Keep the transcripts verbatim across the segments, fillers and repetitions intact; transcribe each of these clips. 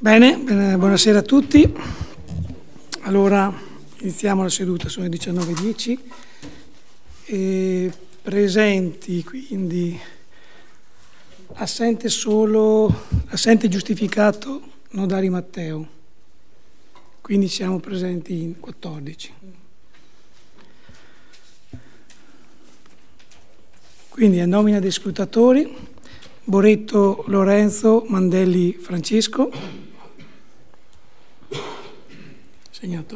Bene, bene, buonasera a tutti. Allora, iniziamo la seduta, sono le diciannove e dieci. E presenti, quindi, assente solo, assente giustificato Nodari Matteo. Quindi siamo presenti in quattordici. Quindi a nomina dei scrutatori, Boretto Lorenzo, Mandelli Francesco. Segnato.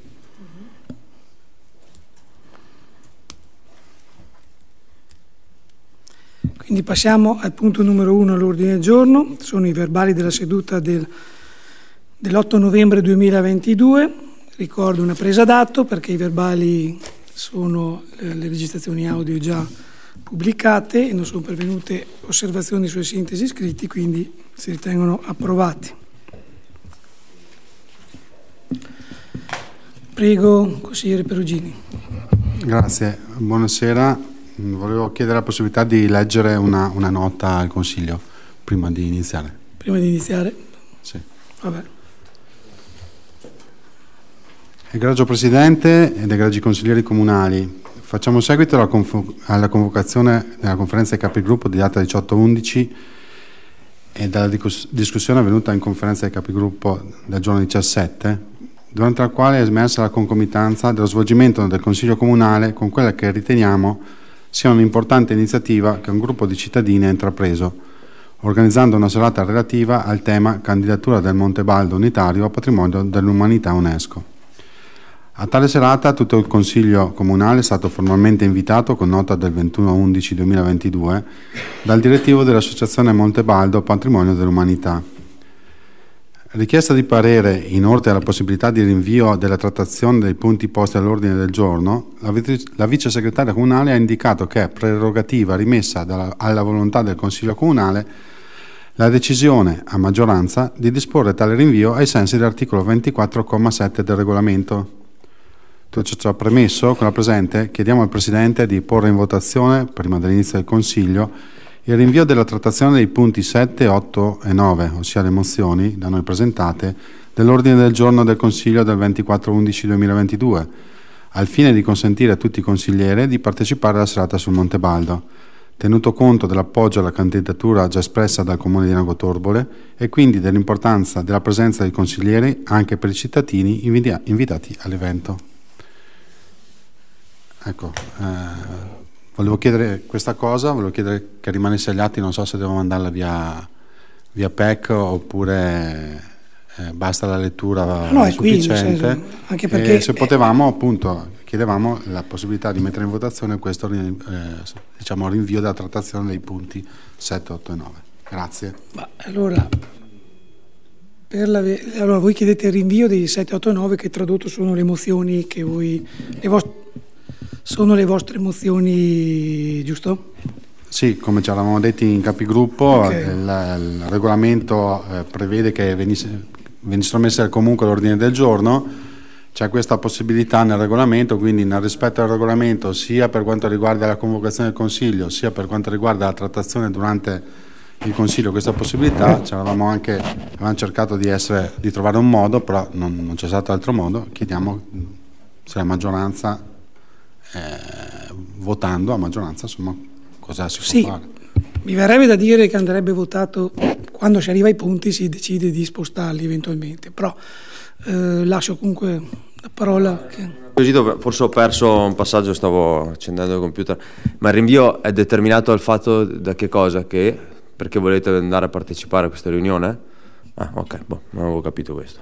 Quindi passiamo al punto numero uno all'ordine del giorno, sono i verbali della seduta del, dell'otto novembre duemilaventidue. Ricordo una presa d'atto perché i verbali sono le, le registrazioni audio già pubblicate e non sono pervenute osservazioni sulle sintesi scritti, quindi si ritengono approvati. Prego, consigliere Perugini. Grazie, buonasera. Volevo chiedere la possibilità di leggere una, una nota al Consiglio prima di iniziare. Prima di iniziare? Sì. Vabbè. Egregio Presidente ed egregi consiglieri comunali, facciamo seguito alla, convo- alla convocazione della conferenza dei capigruppo di data diciotto undici e dalla dicus- discussione avvenuta in conferenza dei capigruppo del giorno diciassette, durante la quale è emersa la concomitanza dello svolgimento del Consiglio Comunale con quella che riteniamo sia un'importante iniziativa che un gruppo di cittadini ha intrapreso, organizzando una serata relativa al tema candidatura del Monte Baldo unitario a patrimonio dell'umanità UNESCO. A tale serata tutto il Consiglio Comunale è stato formalmente invitato con nota del ventuno undici duemilaventidue dal direttivo dell'Associazione Monte Baldo Patrimonio dell'Umanità. Richiesta di parere in ordine alla possibilità di rinvio della trattazione dei punti posti all'ordine del giorno, la, vice, la vice segretaria comunale ha indicato che è prerogativa rimessa dalla, alla volontà del Consiglio Comunale la decisione a maggioranza di disporre tale rinvio ai sensi dell'articolo ventiquattro comma sette del regolamento. Tutto ciò premesso, con la presente chiediamo al Presidente di porre in votazione, prima dell'inizio del Consiglio, il rinvio della trattazione dei punti sette, otto e nove, ossia le mozioni da noi presentate, dell'ordine del giorno del Consiglio del ventiquattro undici duemilaventidue, al fine di consentire a tutti i consiglieri di partecipare alla serata sul Monte Baldo, tenuto conto dell'appoggio alla candidatura già espressa dal Comune di Lago Torbole e quindi dell'importanza della presenza dei consiglieri anche per i cittadini invitati all'evento. Ecco, eh, volevo chiedere questa cosa, volevo chiedere che rimanesse agli atti, non so se devo mandarla via, via P E C oppure eh, basta la lettura no, è sufficiente. Qui, senso, anche perché e se potevamo, appunto, chiedevamo la possibilità di mettere in votazione questo eh, diciamo, rinvio della trattazione dei punti sette, otto e nove. Grazie. Ma allora, per la, allora, voi chiedete il rinvio dei sette, otto e nove che tradotto sono le mozioni che voi... Le vostre, sono le vostre mozioni, giusto? Sì, come ci eravamo detti in capigruppo, okay. il, il regolamento eh, prevede che venisse, venissero messe comunque all'ordine del giorno, c'è questa possibilità nel regolamento, quindi nel rispetto al regolamento sia per quanto riguarda la convocazione del Consiglio, sia per quanto riguarda la trattazione durante il Consiglio, questa possibilità, ci eravamo anche, avevamo cercato di, essere, di trovare un modo, però non, non c'è stato altro modo, chiediamo se la maggioranza... Eh, votando a maggioranza, insomma, cosa si può sì, fare? Mi verrebbe da dire che andrebbe votato quando si arriva ai punti, si decide di spostarli eventualmente, però eh, lascio comunque la parola che... Forse ho perso un passaggio, stavo accendendo il computer, ma il rinvio è determinato dal fatto da che cosa? Che perché volete andare a partecipare a questa riunione? Ah, ok, boh, non avevo capito questo.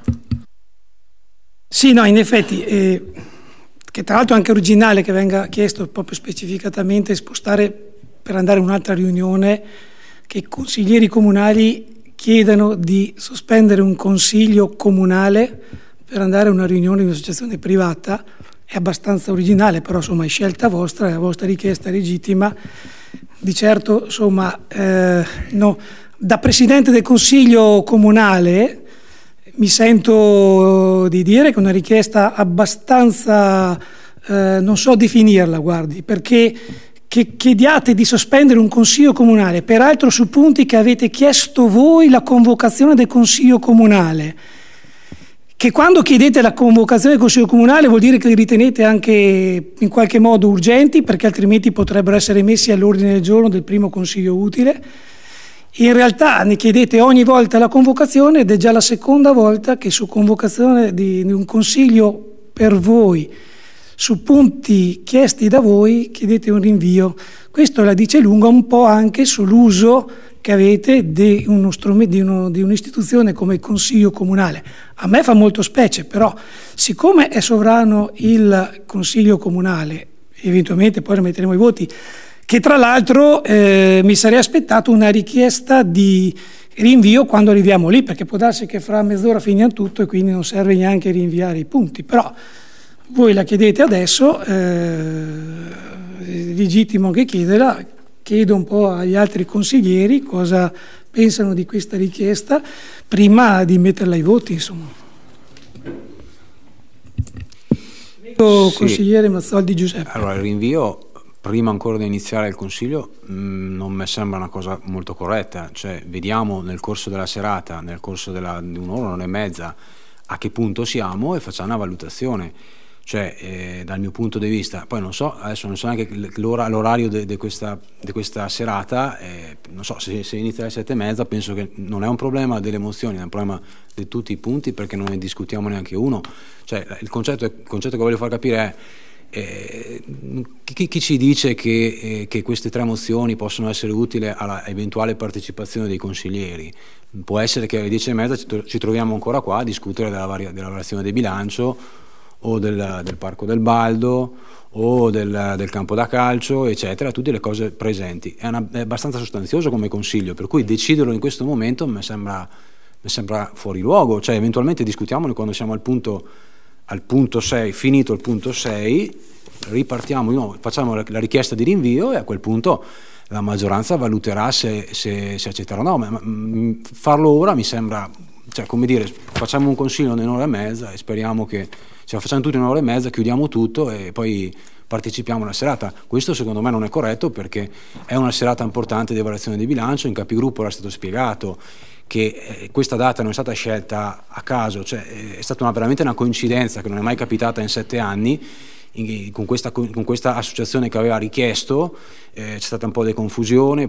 Sì, no, in effetti eh, che tra l'altro è anche originale che venga chiesto proprio specificatamente spostare per andare a un'altra riunione, che i consiglieri comunali chiedano di sospendere un consiglio comunale per andare a una riunione di un'associazione privata, è abbastanza originale, però insomma è scelta vostra, è la vostra richiesta legittima. Di certo, insomma, eh, no, da Presidente del Consiglio Comunale mi sento di dire che è una richiesta abbastanza, eh, non so definirla, guardi, perché che chiediate di sospendere un consiglio comunale, peraltro su punti che avete chiesto voi la convocazione del consiglio comunale, che quando chiedete la convocazione del consiglio comunale vuol dire che li ritenete anche in qualche modo urgenti, perché altrimenti potrebbero essere messi all'ordine del giorno del primo consiglio utile. In realtà ne chiedete ogni volta la convocazione ed è già la seconda volta che su convocazione di, di un consiglio per voi, su punti chiesti da voi, chiedete un rinvio. Questo la dice lunga un po' anche sull'uso che avete di, uno strumento, di, uno, di un'istituzione come il Consiglio Comunale. A me fa molto specie, però siccome è sovrano il Consiglio Comunale, eventualmente poi lo metteremo ai voti, che tra l'altro eh, mi sarei aspettato una richiesta di rinvio quando arriviamo lì, perché può darsi che fra mezz'ora finiamo tutto e quindi non serve neanche rinviare i punti, però voi la chiedete adesso, eh, è legittimo che chiederla. Chiedo un po' agli altri consiglieri cosa pensano di questa richiesta prima di metterla ai voti, insomma. Prego, sì. Consigliere Mazzoldi Giuseppe. Allora, il rinvio, prima ancora di iniziare il Consiglio, mh, non mi sembra una cosa molto corretta. Cioè, vediamo nel corso della serata, nel corso della, di un'ora, un'ora e mezza, a che punto siamo e facciamo una valutazione. Cioè, eh, dal mio punto di vista, poi non so, adesso non so neanche l'ora, l'orario di questa, questa serata, eh, non so, se, se inizia alle sette e mezza, penso che non è un problema delle emozioni, è un problema di tutti i punti, perché non ne discutiamo neanche uno. Cioè, il concetto, il concetto che voglio far capire è, eh, chi, chi ci dice che, eh, che queste tre mozioni possono essere utili alla eventuale partecipazione dei consiglieri? Può essere che alle dieci e mezza ci, ci troviamo ancora qua a discutere della, varia, della variazione del bilancio, o del, del Parco del Baldo, o del, del campo da calcio, eccetera, tutte le cose presenti. È, una, è abbastanza sostanzioso come consiglio, per cui deciderlo in questo momento mi sembra, mi sembra fuori luogo. Cioè, eventualmente discutiamone quando siamo al punto, al punto sei, finito il punto sei, ripartiamo di nuovo, facciamo la, la richiesta di rinvio e a quel punto la maggioranza valuterà se, se, se accetterà o no. Ma, ma farlo ora mi sembra, cioè, come dire, facciamo un consiglio in un'ora e mezza e speriamo che ce la facciamo tutti in un'ora e mezza, chiudiamo tutto e poi partecipiamo alla serata. Questo secondo me non è corretto, perché è una serata importante di variazione di bilancio. In capigruppo era stato spiegato che eh, questa data non è stata scelta a caso, cioè è stata una, veramente una coincidenza che non è mai capitata in sette anni. In, con, questa, con questa associazione che aveva richiesto eh, c'è stata un po' di confusione,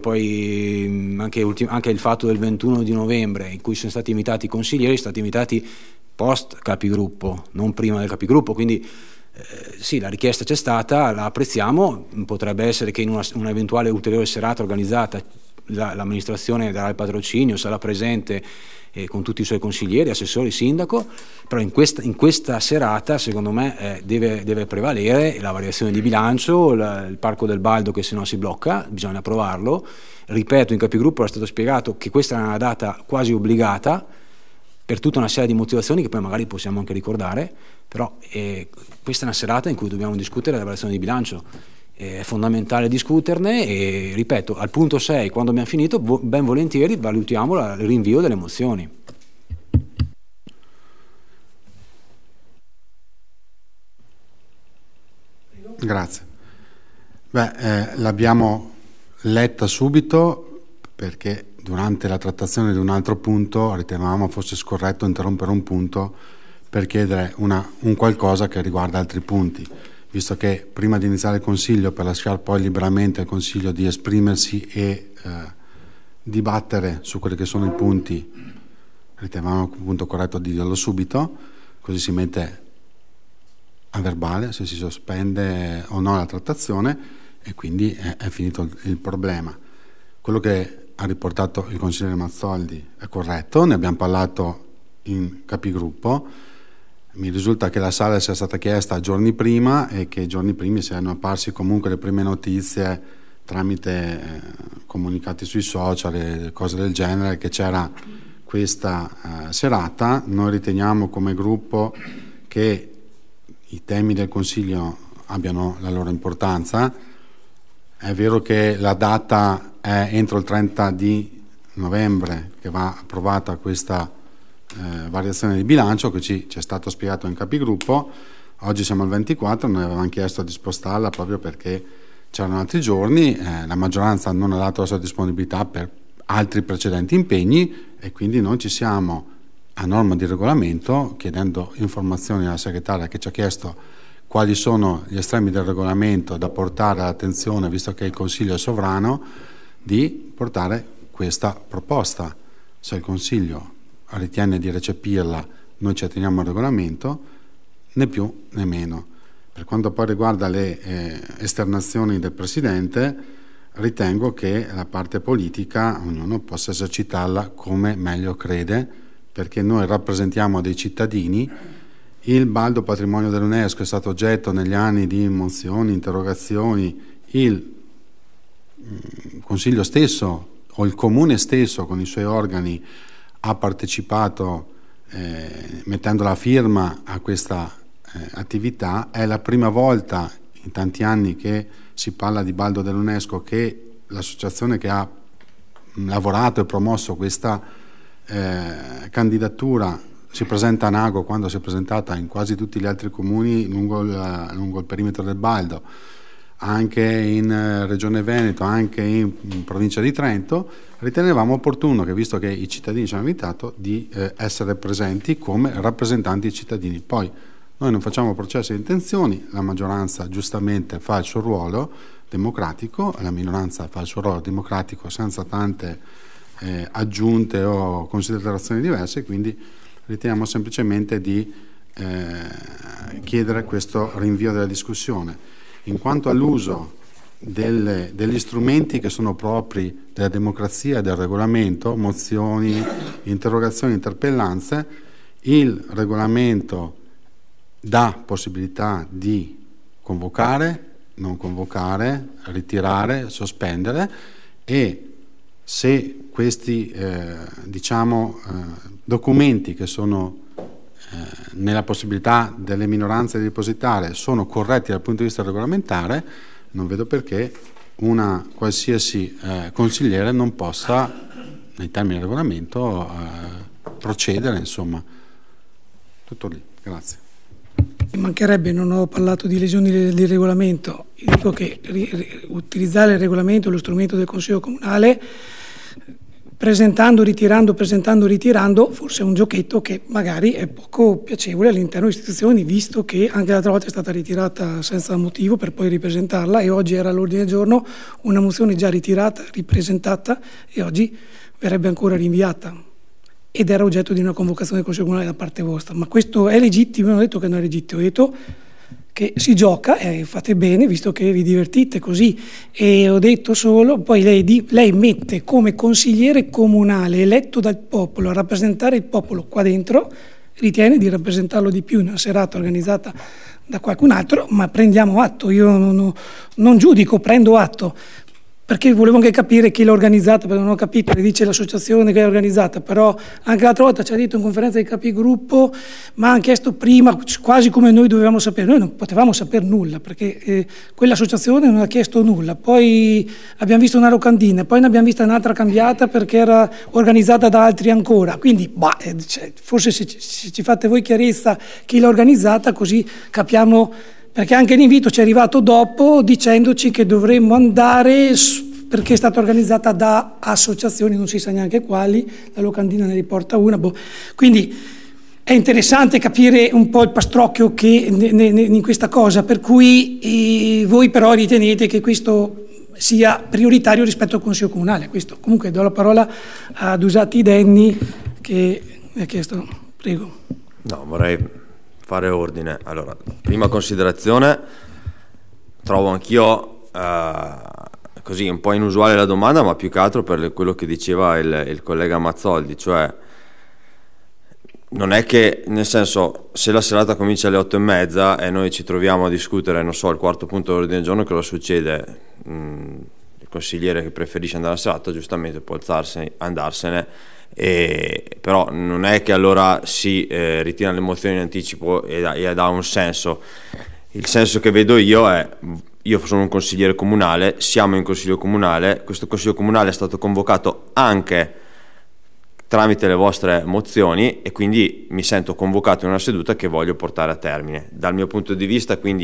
poi anche, ultim- anche il fatto del ventuno di novembre in cui sono stati invitati i consiglieri, sono stati invitati post capigruppo, non prima del capigruppo, quindi eh, sì, la richiesta c'è stata, la apprezziamo. Potrebbe essere che in una, una eventuale ulteriore serata organizzata la, l'amministrazione darà il patrocinio, sarà presente eh, con tutti i suoi consiglieri, assessori, sindaco, però in questa, in questa serata secondo me eh, deve, deve prevalere la variazione di bilancio, la, il Parco del Baldo che se no si blocca, bisogna approvarlo. Ripeto, in capigruppo era stato spiegato che questa è una data quasi obbligata, per tutta una serie di motivazioni che poi magari possiamo anche ricordare, però eh, questa è una serata in cui dobbiamo discutere della variazione di bilancio, è fondamentale discuterne e, ripeto, al punto sei, quando abbiamo finito, vo- ben volentieri valutiamo la, il rinvio delle mozioni. Grazie. Beh, eh, l'abbiamo letta subito perché durante la trattazione di un altro punto ritenevamo fosse scorretto interrompere un punto per chiedere una, un qualcosa che riguarda altri punti, visto che prima di iniziare il Consiglio, per lasciare poi liberamente al Consiglio di esprimersi e eh, dibattere su quelli che sono i punti, ritenevamo appunto corretto di dirlo subito, così si mette a verbale se si sospende o no la trattazione e quindi è, è finito il, il problema. Quello che ha riportato il consigliere Mazzoldi è corretto, ne abbiamo parlato in capigruppo. Mi risulta che la sala sia stata chiesta giorni prima e che giorni primi siano apparsi comunque le prime notizie tramite eh, comunicati sui social e cose del genere che c'era questa eh, serata. Noi riteniamo come gruppo che i temi del Consiglio abbiano la loro importanza. È vero che la data è entro il trenta di novembre che va approvata questa eh, variazione di bilancio, che ci, ci è stato spiegato in capigruppo. Oggi siamo al ventiquattro, noi avevamo chiesto di spostarla proprio perché c'erano altri giorni, eh, la maggioranza non ha dato la sua disponibilità per altri precedenti impegni e quindi noi ci siamo, a norma di regolamento, chiedendo informazioni alla segretaria che ci ha chiesto quali sono gli estremi del regolamento da portare all'attenzione, visto che il Consiglio è sovrano, di portare questa proposta. Se il Consiglio ritiene di recepirla, noi ci atteniamo al regolamento, né più né meno. Per quanto poi riguarda le eh, esternazioni del Presidente, ritengo che la parte politica ognuno possa esercitarla come meglio crede, perché noi rappresentiamo dei cittadini. Il Baldo Patrimonio dell'UNESCO è stato oggetto negli anni di mozioni, interrogazioni, il mh, Consiglio stesso o il Comune stesso con i suoi organi ha partecipato eh, mettendo la firma a questa eh, attività. È la prima volta in tanti anni che si parla di Baldo dell'UNESCO che l'associazione che ha lavorato e promosso questa eh, candidatura si presenta a Nago, quando si è presentata in quasi tutti gli altri comuni lungo il, lungo il perimetro del Baldo, anche in eh, Regione Veneto, anche in, in provincia di Trento. Ritenevamo opportuno che, visto che i cittadini ci hanno invitato, di eh, essere presenti come rappresentanti dei cittadini. Poi noi non facciamo processi di intenzioni, la maggioranza giustamente fa il suo ruolo democratico, la minoranza fa il suo ruolo democratico senza tante eh, aggiunte o considerazioni diverse, quindi riteniamo semplicemente di eh, chiedere questo rinvio della discussione. In quanto all'uso delle, degli strumenti che sono propri della democrazia e del regolamento, mozioni, interrogazioni, interpellanze, il regolamento dà possibilità di convocare, non convocare, ritirare, sospendere, e se questi eh, diciamo, eh, documenti che sono eh, nella possibilità delle minoranze di depositare sono corretti dal punto di vista regolamentare, non vedo perché una qualsiasi eh, consigliere non possa, nei termini del regolamento, eh, procedere, insomma. Tutto lì, grazie. Mancherebbe, non ho parlato di lesioni del, del regolamento, dico che ri, ri, utilizzare il regolamento, lo strumento del Consiglio Comunale, presentando, ritirando, presentando, ritirando, forse è un giochetto che magari è poco piacevole all'interno delle istituzioni, visto che anche l'altra volta è stata ritirata senza motivo per poi ripresentarla, e oggi era all'ordine del giorno una mozione già ritirata, ripresentata, e oggi verrebbe ancora rinviata ed era oggetto di una convocazione del Consiglio Comunale da parte vostra. Ma questo è legittimo? Non ho detto che non è legittimo, ho detto che si gioca e fate bene, visto che vi divertite così. E ho detto solo, poi lei, di, lei mette come consigliere comunale eletto dal popolo a rappresentare il popolo qua dentro, ritiene di rappresentarlo di più in una serata organizzata da qualcun altro, ma prendiamo atto, io non, non giudico, prendo atto, perché volevo anche capire chi l'ha organizzata, perché non ho capito, le dice l'associazione che l'ha organizzata, però anche l'altra volta ci ha detto in conferenza dei capigruppo, ma ha chiesto prima, quasi come noi dovevamo sapere, noi non potevamo sapere nulla, perché eh, quell'associazione non ha chiesto nulla, poi abbiamo visto una locandina, poi ne abbiamo vista un'altra cambiata perché era organizzata da altri ancora, quindi bah, eh, cioè, forse se, se ci fate voi chiarezza chi l'ha organizzata, così capiamo. Perché anche l'invito ci è arrivato dopo dicendoci che dovremmo andare perché è stata organizzata da associazioni, non si sa neanche quali, la locandina ne riporta una. Boh. Quindi è interessante capire un po' il pastrocchio che ne, ne, in questa cosa, per cui eh, voi però ritenete che questo sia prioritario rispetto al Consiglio Comunale. Questo. Comunque do la parola ad Usati Denni che mi ha chiesto, prego. No, vorrei fare ordine. Allora, prima considerazione, trovo anch'io eh, così un po' inusuale la domanda, ma più che altro per quello che diceva il, il collega Mazzoldi, cioè non è che, nel senso, se la serata comincia alle otto e mezza e noi ci troviamo a discutere, non so, il quarto punto dell'ordine del giorno, che cosa succede? Mm, il consigliere che preferisce andare alla serata giustamente può alzarsene, andarsene. E, però non è che allora si eh, ritirano le mozioni in anticipo e, e dà un senso. Il senso che vedo io è: io sono un consigliere comunale, siamo in consiglio comunale, questo consiglio comunale è stato convocato anche tramite le vostre mozioni e quindi mi sento convocato in una seduta che voglio portare a termine. Dal mio punto di vista, quindi,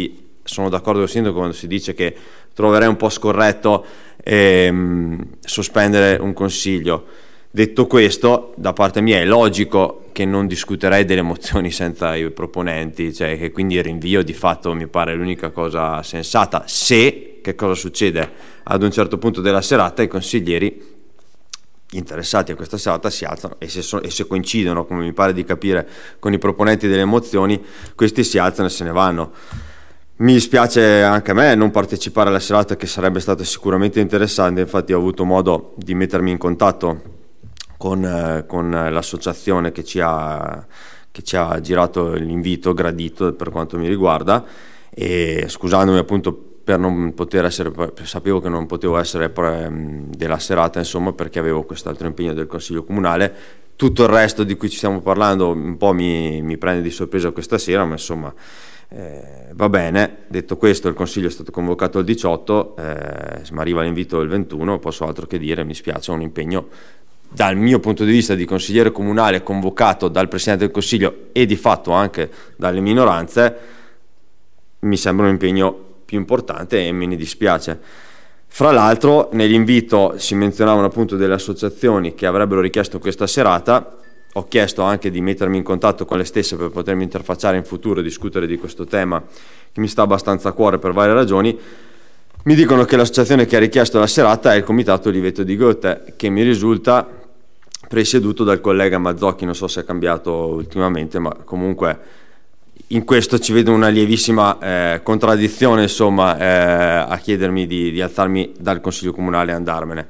sono d'accordo con il sindaco quando si dice che troverei un po' scorretto ehm, sospendere un consiglio. Detto questo, da parte mia è logico che non discuterei delle mozioni senza i proponenti, cioè che quindi il rinvio di fatto mi pare l'unica cosa sensata. Se, che cosa succede? Ad un certo punto della serata i consiglieri interessati a questa serata si alzano e se, so, e se coincidono, come mi pare di capire, con i proponenti delle mozioni, questi si alzano e se ne vanno. Mi dispiace anche a me non partecipare alla serata, che sarebbe stata sicuramente interessante. Infatti ho avuto modo di mettermi in contatto con, eh, con l'associazione che ci ha che ci ha girato l'invito gradito per quanto mi riguarda, e scusandomi appunto per non poter essere, sapevo che non potevo essere della serata, insomma, perché avevo quest'altro impegno del Consiglio Comunale. Tutto il resto di cui ci stiamo parlando un po' mi, mi prende di sorpresa questa sera, ma insomma eh, va bene. Detto questo, il Consiglio è stato convocato il diciotto, eh, mi arriva l'invito il ventuno, posso altro che dire, mi spiace, è un impegno dal mio punto di vista di consigliere comunale convocato dal Presidente del Consiglio e di fatto anche dalle minoranze, mi sembra un impegno più importante e me ne dispiace. Fra l'altro nell'invito si menzionavano appunto delle associazioni che avrebbero richiesto questa serata. Ho chiesto anche di mettermi in contatto con le stesse per potermi interfacciare in futuro e discutere di questo tema che mi sta abbastanza a cuore per varie ragioni. Mi dicono che l'associazione che ha richiesto la serata è il Comitato Oliveto di Goethe, che mi risulta presieduto dal collega Mazzocchi. Non so se è cambiato ultimamente, ma comunque in questo ci vedo una lievissima eh, contraddizione, insomma, eh, a chiedermi di, di alzarmi dal Consiglio Comunale e andarmene.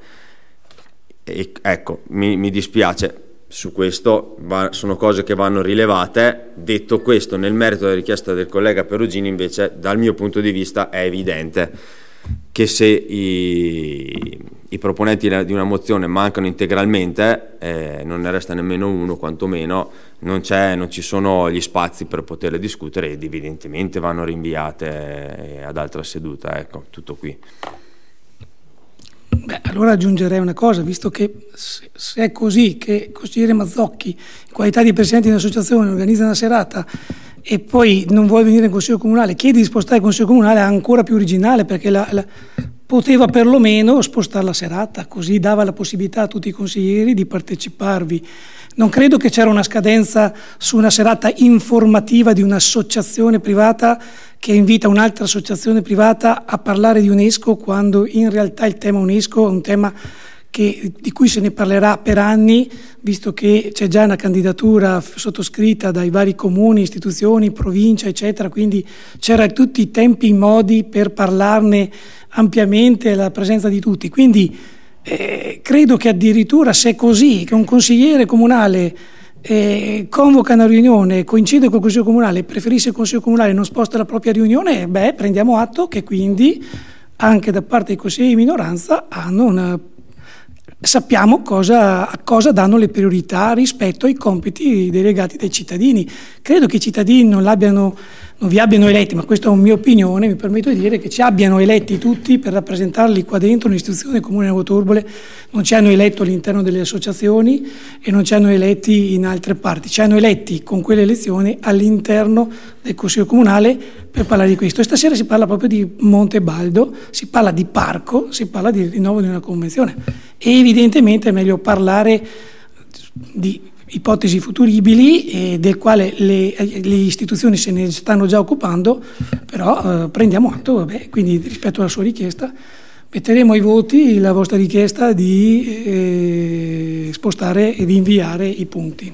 E, ecco, mi, mi dispiace, su questo va, sono cose che vanno rilevate. Detto questo, nel merito della richiesta del collega Perugini, invece, dal mio punto di vista è evidente che se i, i proponenti di una mozione mancano integralmente, eh, non ne resta nemmeno uno, quantomeno non, c'è, non ci sono gli spazi per poterle discutere ed evidentemente vanno rinviate ad altra seduta. Ecco, tutto qui. Beh, allora aggiungerei una cosa, visto che se, se è così che il consigliere Mazzocchi, in qualità di presidente di un'associazione, organizza una serata e poi non vuole venire in Consiglio Comunale, chiede di spostare il Consiglio Comunale, è ancora più originale, perché la, la, poteva perlomeno spostare la serata, così dava la possibilità a tutti i consiglieri di parteciparvi. Non credo che c'era una scadenza su una serata informativa di un'associazione privata che invita un'altra associazione privata a parlare di UNESCO, quando in realtà il tema UNESCO è un tema che, di cui se ne parlerà per anni, visto che c'è già una candidatura sottoscritta dai vari comuni, istituzioni, provincia, eccetera, quindi c'era tutti i tempi e i modi per parlarne ampiamente alla presenza di tutti. Quindi eh, credo che addirittura, se è così, che un consigliere comunale eh, convoca una riunione, coincide col Consiglio Comunale, preferisce il Consiglio Comunale e non sposta la propria riunione, beh, prendiamo atto che quindi anche da parte dei consiglieri di minoranza hanno una sappiamo cosa, a cosa danno le priorità rispetto ai compiti delegati dai cittadini. Credo che i cittadini non l'abbiano, non vi abbiano eletti, ma questa è una mia opinione, mi permetto di dire che ci abbiano eletti tutti per rappresentarli qua dentro un'istituzione comune a Torbole. Non ci hanno eletto all'interno delle associazioni e non ci hanno eletti in altre parti, ci hanno eletti con quelle elezioni all'interno del Consiglio Comunale per parlare di questo. E stasera si parla proprio di Montebaldo, si parla di parco, si parla di rinnovo di una convenzione. E evidentemente è meglio parlare di ipotesi futuribili e del quale le, le istituzioni se ne stanno già occupando, però eh, prendiamo atto, vabbè, quindi rispetto alla sua richiesta metteremo ai voti la vostra richiesta di eh, spostare e di inviare i punti.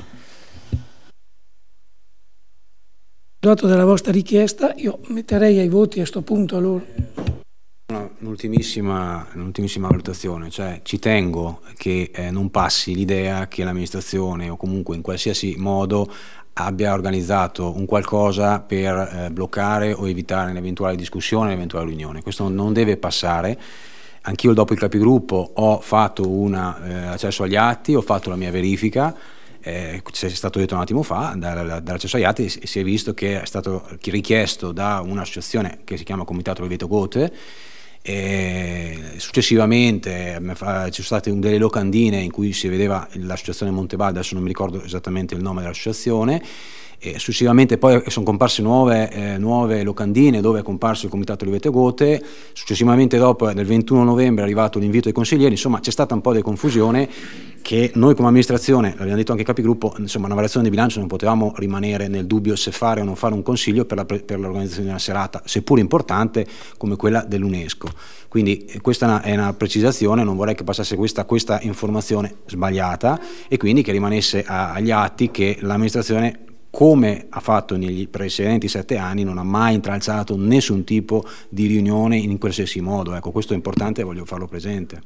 Dato della vostra richiesta, io metterei ai voti a questo punto allora. Un'ultimissima, un'ultimissima valutazione, cioè ci tengo che eh, non passi l'idea che l'amministrazione o comunque in qualsiasi modo abbia organizzato un qualcosa per eh, bloccare o evitare un'eventuale discussione, un'eventuale riunione. Questo non deve passare. Anch'io dopo il capigruppo ho fatto un eh, accesso agli atti, ho fatto la mia verifica. Eh, c'è stato detto un attimo fa dall'accesso agli atti, si è visto che è stato richiesto da un'associazione che si chiama Comitato Oliveto Goethe. E successivamente ci sono state delle locandine in cui si vedeva l'associazione Montebaldo, adesso non mi ricordo esattamente il nome dell'associazione, E successivamente poi sono comparse nuove, eh, nuove locandine dove è comparso il Comitato Oliveto Gote, successivamente dopo nel ventuno novembre è arrivato l'invito ai consiglieri, insomma c'è stata un po' di confusione che noi come amministrazione, l'abbiamo detto anche ai capigruppo, insomma una variazione di bilancio non potevamo rimanere nel dubbio se fare o non fare un consiglio per, la, per l'organizzazione di una serata, seppur importante come quella dell'UNESCO. Quindi eh, questa è una, è una precisazione, non vorrei che passasse questa, questa informazione sbagliata e quindi che rimanesse a, agli atti che l'amministrazione, come ha fatto negli precedenti sette anni, non ha mai intralciato nessun tipo di riunione in qualsiasi modo. Ecco, questo è importante e voglio farlo presente.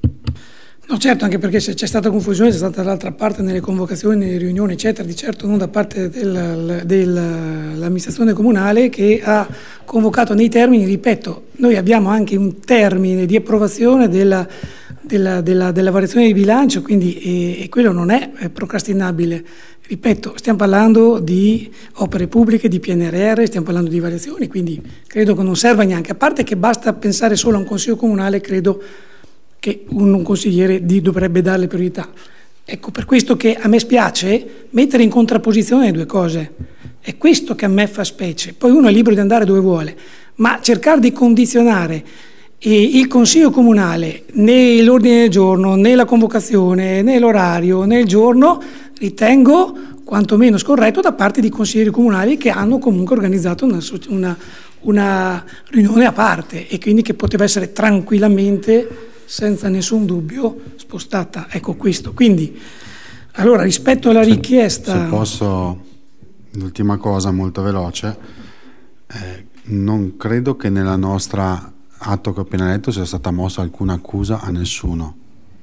No, certo, anche perché se c'è stata confusione c'è stata dall'altra parte nelle convocazioni, nelle riunioni, eccetera, di certo non da parte del, dell'amministrazione comunale che ha convocato nei termini, ripeto, noi abbiamo anche un termine di approvazione della, della, della, della variazione di bilancio, quindi e, e quello non è, è procrastinabile. Ripeto, stiamo parlando di opere pubbliche, di P N R R, stiamo parlando di variazioni, quindi credo che non serva neanche, a parte che basta pensare solo a un consiglio comunale, credo che un, un consigliere di, dovrebbe darle priorità. Ecco, per questo che a me spiace mettere in contrapposizione le due cose. È questo che a me fa specie. Poi uno è libero di andare dove vuole, ma cercare di condizionare eh, il consiglio comunale né l'ordine del giorno, né la convocazione, né l'orario, né il giorno, ritengo quantomeno scorretto da parte di consiglieri comunali che hanno comunque organizzato una, una, una riunione a parte e quindi che poteva essere tranquillamente, senza nessun dubbio, spostata. Ecco questo. Quindi, allora, rispetto alla richiesta... Se, se posso, l'ultima cosa molto veloce, eh, non credo che nella nostra atto che ho appena letto sia stata mossa alcuna accusa a nessuno.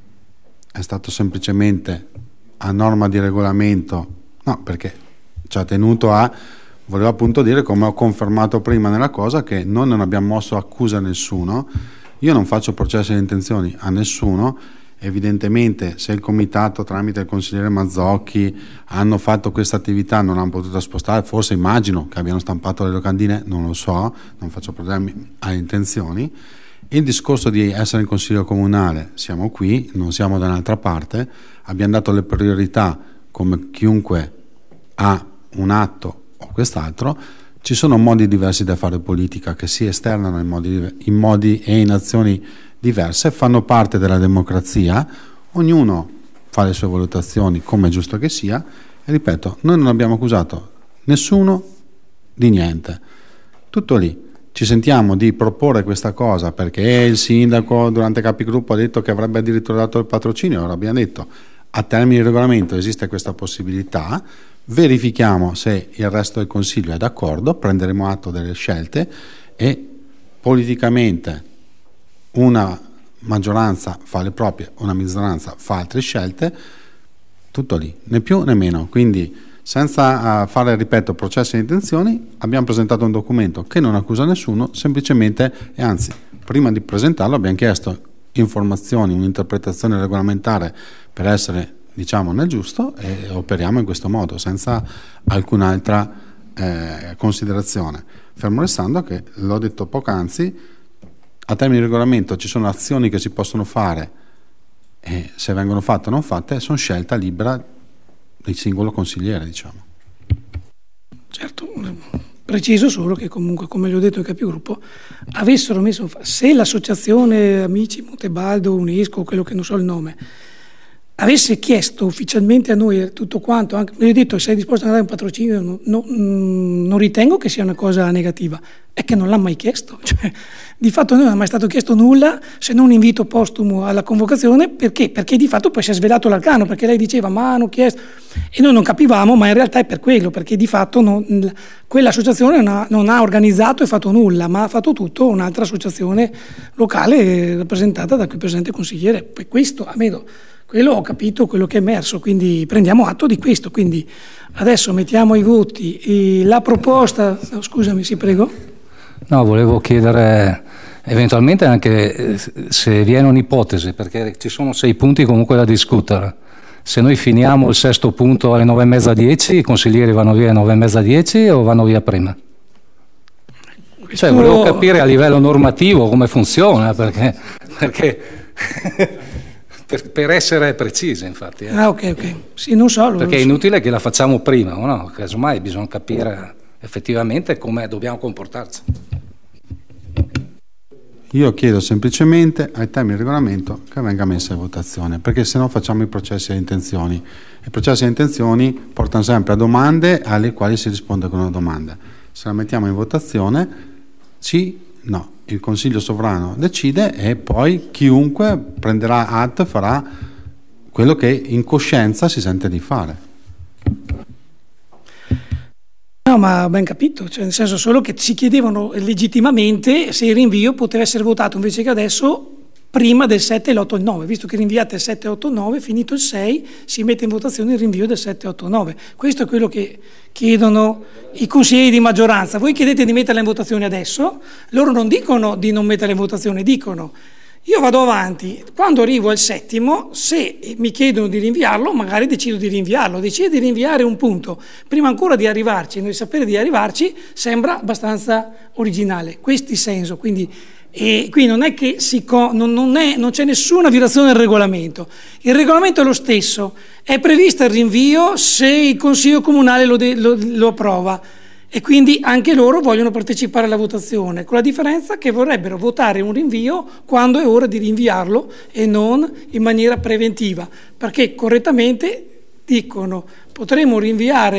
È stato semplicemente a norma di regolamento, no, perché ci ha tenuto a... Volevo appunto dire, come ho confermato prima nella cosa, che noi non abbiamo mosso accusa a nessuno. Io non faccio processi di intenzioni a nessuno, evidentemente se il comitato tramite il consigliere Mazzocchi hanno fatto questa attività, non hanno potuto spostare, forse immagino che abbiano stampato le locandine, non lo so, non faccio problemi alle intenzioni. Il discorso di essere in consiglio comunale, siamo qui, non siamo da un'altra parte, abbiamo dato le priorità come chiunque ha un atto o quest'altro. Ci sono modi diversi da fare politica che si esternano in modi, in modi e in azioni diverse, fanno parte della democrazia, ognuno fa le sue valutazioni come è giusto che sia e ripeto, noi non abbiamo accusato nessuno di niente, tutto lì. Ci sentiamo di proporre questa cosa perché il sindaco durante Capigruppo ha detto che avrebbe addirittura dato il patrocinio, ora abbiamo detto a termini di regolamento esiste questa possibilità. Verifichiamo se il resto del Consiglio è d'accordo, prenderemo atto delle scelte e politicamente una maggioranza fa le proprie, una minoranza fa altre scelte, tutto lì, né più né meno. Quindi senza uh, fare, ripeto, processi di intenzioni, abbiamo presentato un documento che non accusa nessuno, semplicemente, e anzi, prima di presentarlo abbiamo chiesto informazioni, un'interpretazione regolamentare per essere, diciamo, nel giusto e operiamo in questo modo senza alcun'altra eh, considerazione, fermo restando che l'ho detto poc'anzi, a termini di regolamento ci sono azioni che si possono fare e se vengono fatte o non fatte sono scelta libera del singolo consigliere, diciamo. Certo, preciso solo che comunque, come gli ho detto ai capigruppo, avessero messo, se l'associazione Amici Montebaldo, UNESCO, quello che non so il nome, avesse chiesto ufficialmente a noi tutto quanto, anche, mi ho detto sei disposto a dare un patrocinio, no, no, non ritengo che sia una cosa negativa, è che non l'ha mai chiesto, cioè, di fatto non è mai stato chiesto nulla se non un invito postumo alla convocazione, perché? Perché di fatto poi si è svelato l'arcano, perché lei diceva ma hanno chiesto e noi non capivamo, ma in realtà è per quello, perché di fatto non, quell'associazione non ha, non ha organizzato e fatto nulla, ma ha fatto tutto un'altra associazione locale rappresentata da qui presente consigliere, poi questo a me quello ho capito, quello che è emerso, quindi prendiamo atto di questo. Quindi adesso mettiamo ai voti e la proposta. No, scusami, sì, prego. No, volevo chiedere eventualmente anche se viene un'ipotesi, perché ci sono sei punti comunque da discutere. Se noi finiamo il sesto punto alle nove e mezza dieci, i consiglieri vanno via alle nove e mezza dieci o vanno via prima? Questo... Cioè, volevo capire a livello normativo come funziona, perché... perché... per, per essere precise, infatti. Eh. Ah, ok, ok. Sì, non so. Perché è inutile che la facciamo prima, o no? Casomai bisogna capire effettivamente come dobbiamo comportarci. Io chiedo semplicemente ai termini del regolamento che venga messa in votazione, perché se no facciamo i processi a intenzioni. I processi a intenzioni portano sempre a domande alle quali si risponde con una domanda. Se la mettiamo in votazione, sì, no. Il Consiglio sovrano decide e poi chiunque prenderà atto e farà quello che in coscienza si sente di fare. No, ma ho ben capito, cioè nel senso solo che si chiedevano legittimamente se il rinvio poteva essere votato invece che adesso prima del sette, l'otto e il nove, visto che rinviate il sette, otto, nove, finito il sei si mette in votazione il rinvio del sette, otto, nove. Questo è quello che chiedono i consiglieri di maggioranza. Voi chiedete di metterla in votazione adesso, loro non dicono di non metterla in votazione, dicono io vado avanti, quando arrivo al settimo, se mi chiedono di rinviarlo, magari decido di rinviarlo, decido di rinviare un punto. Prima ancora di arrivarci, noi sapere di arrivarci, sembra abbastanza originale, questo senso. Quindi, e qui non è che si co- non, non, è, non c'è nessuna violazione del regolamento. Il regolamento è lo stesso, è previsto il rinvio se il Consiglio Comunale lo, de- lo, lo approva. E quindi anche loro vogliono partecipare alla votazione, con la differenza che vorrebbero votare un rinvio quando è ora di rinviarlo e non in maniera preventiva, perché correttamente dicono potremo rinviare